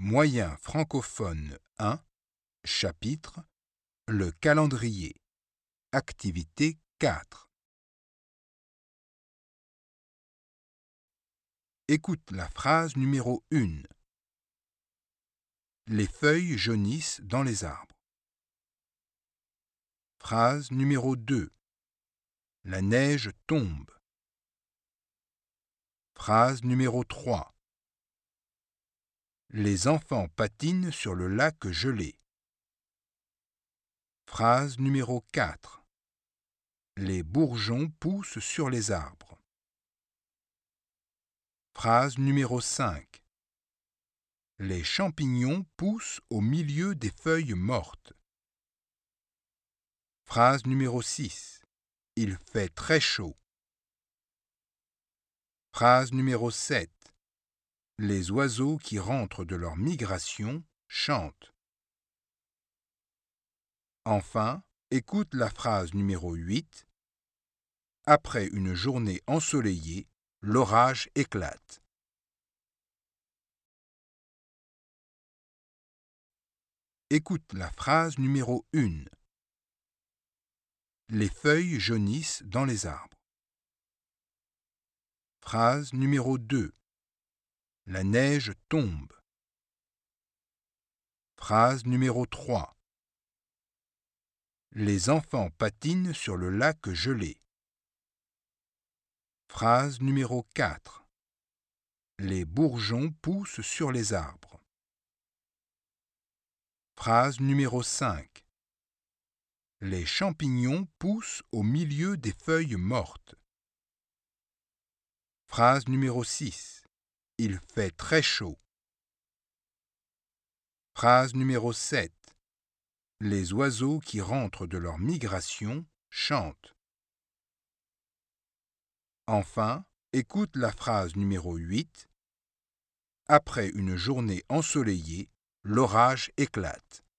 Moyen francophone 1, chapitre Le calendrier. Activité 4. Écoute la phrase numéro 1. Les feuilles jaunissent dans les arbres. Phrase numéro 2. La neige tombe. Phrase numéro 3. Les enfants patinent sur le lac gelé. Phrase numéro 4. Les bourgeons poussent sur les arbres. Phrase numéro 5. Les champignons poussent au milieu des feuilles mortes. Phrase numéro 6. Il fait très chaud. Phrase numéro 7. Les oiseaux qui rentrent de leur migration chantent. Enfin, écoute la phrase numéro 8. Après une journée ensoleillée, l'orage éclate. Écoute la phrase numéro 1. Les feuilles jaunissent dans les arbres. Phrase numéro 2. La neige tombe. Phrase numéro 3. Les enfants patinent sur le lac gelé. Phrase numéro 4. Les bourgeons poussent sur les arbres. Phrase numéro 5. Les champignons poussent au milieu des feuilles mortes. Phrase numéro 6. Il fait très chaud. Phrase numéro 7. Les oiseaux qui rentrent de leur migration chantent. Enfin, écoute la phrase numéro 8. Après une journée ensoleillée, l'orage éclate.